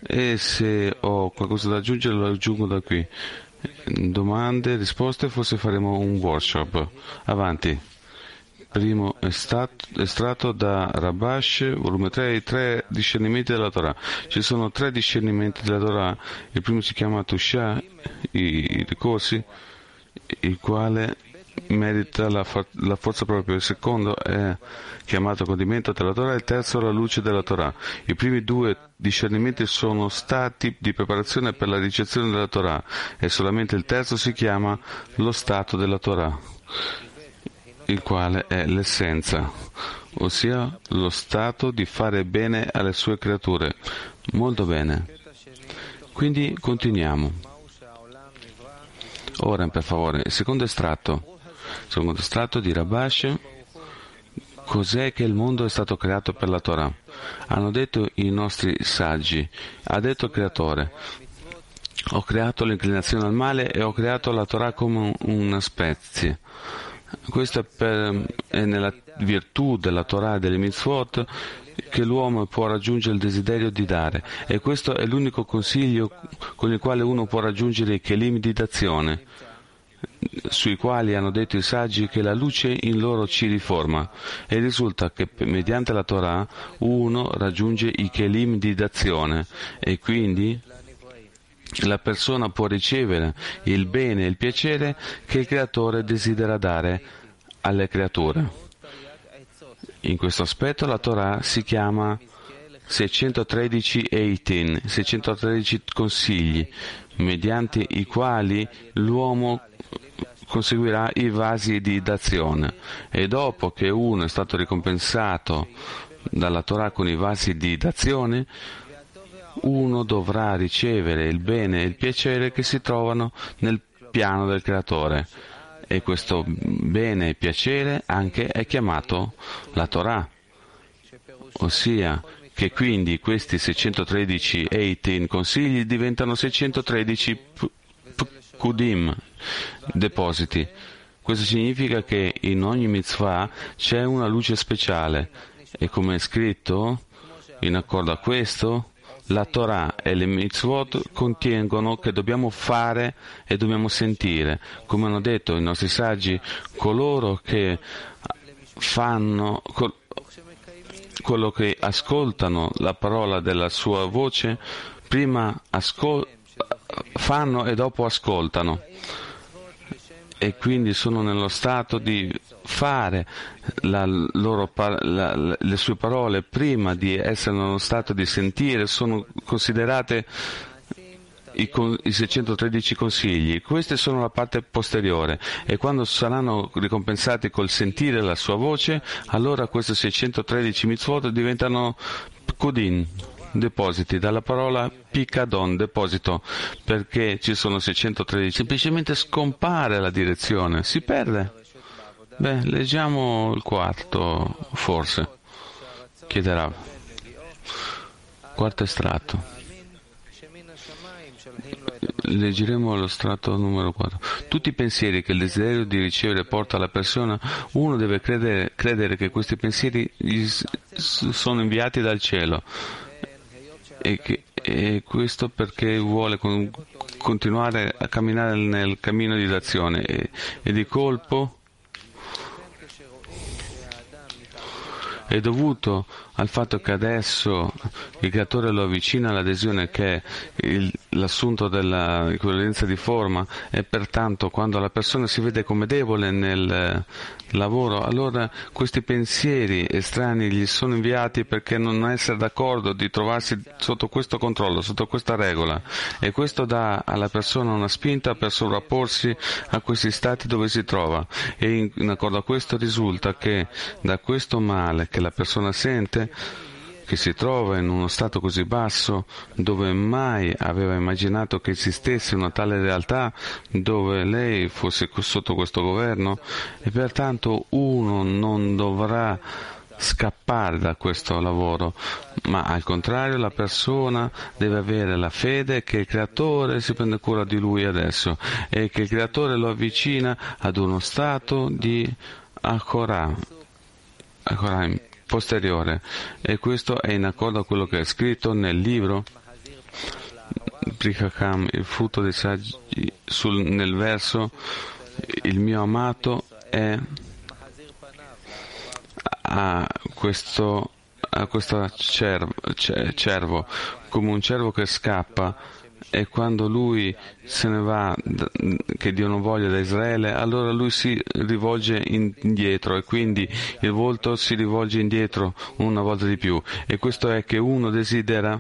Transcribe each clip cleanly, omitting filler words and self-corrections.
e se ho qualcosa da aggiungere lo aggiungo da qui. Domande, risposte, forse faremo un workshop. Avanti. Primo estratto da Rabash, volume 3, i 3 discernimenti della Torah. Ci sono 3 discernimenti della Torah. Il primo si chiama Tushah, i ricorsi, il quale merita la forza propria. Il secondo è chiamato condimento della Torah, il terzo la luce della Torah. I primi 2 discernimenti sono stati di preparazione per la ricezione della Torah e solamente il terzo si chiama lo stato della Torah, il quale è l'essenza, ossia lo stato di fare bene alle sue creature. Molto bene. Quindi continuiamo. Ora, per favore, il secondo estratto di Rabash. Cos'è che il mondo è stato creato per la Torah? Hanno detto i nostri saggi, ha detto il Creatore: ho creato l'inclinazione al male e ho creato la Torah come una specie. Questo è nella virtù della Torah e delle mitzvot che l'uomo può raggiungere il desiderio di dare, e questo è l'unico consiglio con il quale uno può raggiungere i kelim di d'azione, sui quali hanno detto i saggi che la luce in loro ci riforma, e risulta che mediante la Torah uno raggiunge i kelim di d'azione, e quindi la persona può ricevere il bene e il piacere che il Creatore desidera dare alle creature. In questo aspetto la Torah si chiama 613 consigli, mediante i quali l'uomo conseguirà i vasi di d'azione, e dopo che uno è stato ricompensato dalla Torah con i vasi di d'azione, uno dovrà ricevere il bene e il piacere che si trovano nel piano del Creatore, e questo bene e piacere anche è chiamato la Torah, ossia che quindi questi 613 consigli diventano 613 pkudim, depositi. Questo significa che in ogni mitzvah c'è una luce speciale, e come è scritto, in accordo a questo, la Torah e le mitzvot contengono che dobbiamo fare e dobbiamo sentire. Come hanno detto i nostri saggi, coloro che fanno quello che ascoltano la parola della sua voce, prima fanno e dopo ascoltano, e quindi sono nello stato di fare le sue parole prima di essere nello stato di sentire. Sono considerate i 613 consigli. Queste sono la parte posteriore, e quando saranno ricompensati col sentire la sua voce, allora questi 613 mitzvot diventano pkudim, depositi, dalla parola picadon, deposito, perché ci sono 613, semplicemente scompare la direzione, si perde. Leggiamo il quarto, forse, chiederà. Quarto estratto. Leggeremo lo strato numero 4. Tutti i pensieri che il desiderio di ricevere porta alla persona, uno deve credere che questi pensieri sono inviati dal cielo, e questo perché vuole continuare a camminare nel cammino di d'azione, e di colpo è dovuto al fatto che adesso il Creatore lo avvicina all'adesione, che è l'assunto dell'equivalenza di forma, e pertanto quando la persona si vede come debole nel lavoro, allora questi pensieri estranei gli sono inviati perché non essere d'accordo di trovarsi sotto questo controllo, sotto questa regola, e questo dà alla persona una spinta per sovrapporsi a questi stati dove si trova, e in accordo a questo risulta che da questo male che la persona sente, che si trova in uno stato così basso, dove mai aveva immaginato che esistesse una tale realtà, dove lei fosse sotto questo governo, e pertanto uno non dovrà scappare da questo lavoro, ma al contrario la persona deve avere la fede che il Creatore si prende cura di lui adesso, e che il Creatore lo avvicina ad uno stato di Achoraim posteriore, e questo è in accordo a quello che è scritto nel libro Tafri Hakam, il frutto dei saggi, nel verso il mio amato ha questo cervo, come un cervo che scappa, e quando lui se ne va, che Dio non voglia, da Israele, allora lui si rivolge indietro, e quindi il volto si rivolge indietro una volta di più, e questo è che uno desidera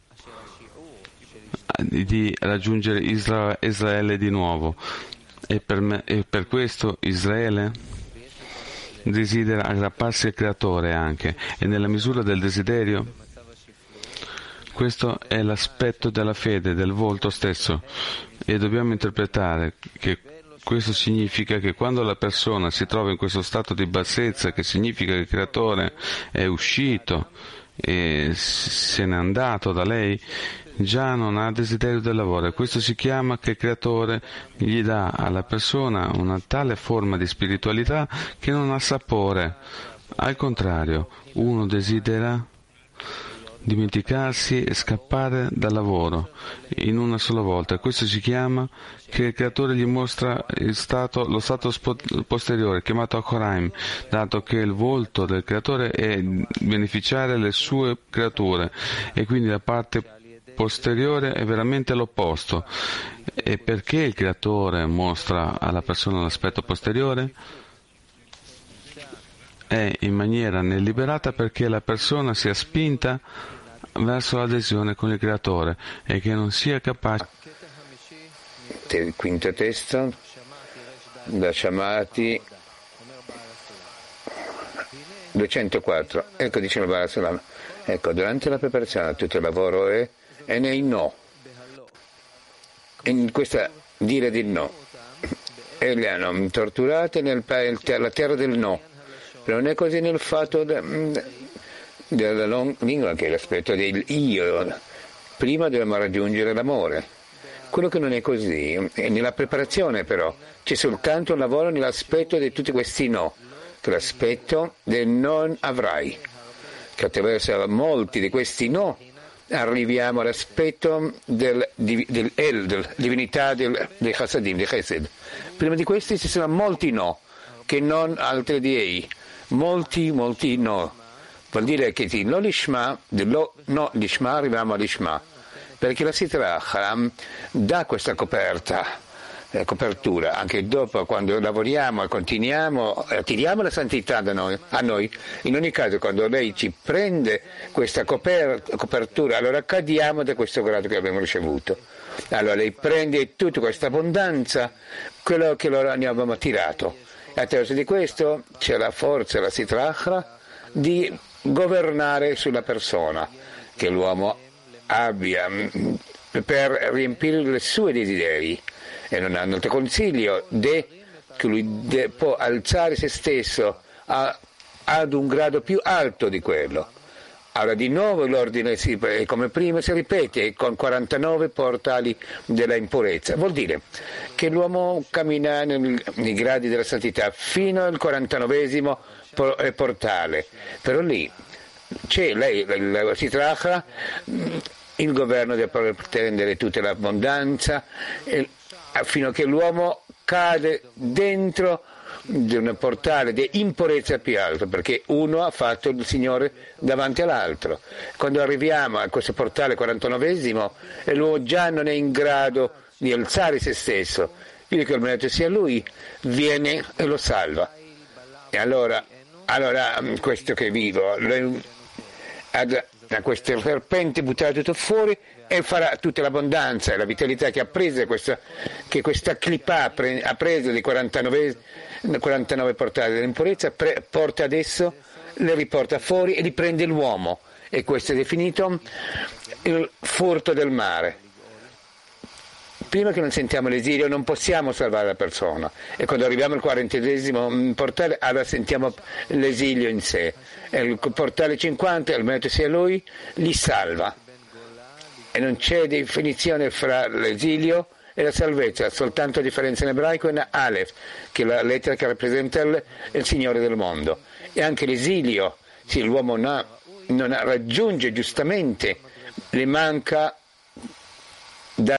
di raggiungere Israele di nuovo, e per questo Israele desidera aggrapparsi al Creatore anche, e nella misura del desiderio, questo è l'aspetto della fede, del volto stesso, e dobbiamo interpretare che questo significa che quando la persona si trova in questo stato di bassezza, che significa che il Creatore è uscito e se n'è andato da lei, già non ha desiderio del lavoro, e questo si chiama che il Creatore gli dà alla persona una tale forma di spiritualità che non ha sapore. Al contrario, uno desidera dimenticarsi e scappare dal lavoro in una sola volta. Questo si chiama che il Creatore gli mostra lo stato posteriore, chiamato Achoraim, dato che il volto del Creatore è beneficiare le sue creature, e quindi la parte posteriore è veramente l'opposto. E perché il Creatore mostra alla persona l'aspetto posteriore? È in maniera deliberata perché la persona sia spinta verso l'adesione con il Creatore e che non sia capace. Il quinto testo da Shamati 204. Ecco, dice il Baal Salam, ecco, durante la preparazione tutto il lavoro è nei no, in questa dire di no, e le hanno torturate nella terra del no. Però non è così nel fatto della lingua, che è l'aspetto del io. Prima dobbiamo raggiungere l'amore. Quello che non è così è nella preparazione, però c'è soltanto un lavoro nell'aspetto di tutti questi no, che è l'aspetto del non avrai, che attraverso molti di questi no arriviamo all'aspetto della divinità del Chassadim, di Chesed. Prima di questi ci sono molti no, che non altri dei. Molti no. Vuol dire che no l'ishma arriviamo all'ishma, perché la Sitra dà questa copertura, anche dopo quando lavoriamo e continuiamo, tiriamo la santità a noi. In ogni caso, quando lei ci prende questa copertura, allora cadiamo da questo grado che abbiamo ricevuto. Allora lei prende tutta questa abbondanza, quello che loro ne avevamo tirato. E attraverso di questo c'è la forza, la sitrachra, di governare sulla persona, che l'uomo abbia per riempire i suoi desideri, e non hanno altro consiglio che lui può alzare se stesso ad un grado più alto di quello. Allora di nuovo l'ordine come prima si ripete con 49 portali della impurezza. Vuol dire che l'uomo cammina nei gradi della santità fino al 49esimo portale, però lì c'è si tratta il governo di prendere tutta l'abbondanza fino a che l'uomo cade dentro di un portale di impurezza più alto, perché uno ha fatto il Signore davanti all'altro. Quando arriviamo a questo portale 49esimo, l'uomo già non è in grado di alzare se stesso, quindi che il merito sia lui, viene e lo salva. E allora questo che vivo a questo serpente butterà tutto fuori e farà tutta l'abbondanza e la vitalità che ha preso, che questa clipa ha preso di 49 portali dell'impurezza, porta adesso, le riporta fuori e li prende l'uomo, e questo è definito il furto del mare. Prima che non sentiamo l'esilio non possiamo salvare la persona, e quando arriviamo al 40esimo portale allora sentiamo l'esilio in sé, e il portale 50, il merito sia lui, li salva, e non c'è definizione fra l'esilio e la salvezza, soltanto differenza in ebraico in Aleph, che è la lettera che rappresenta il Signore del mondo. E anche l'esilio, se l'uomo non raggiunge giustamente, le manca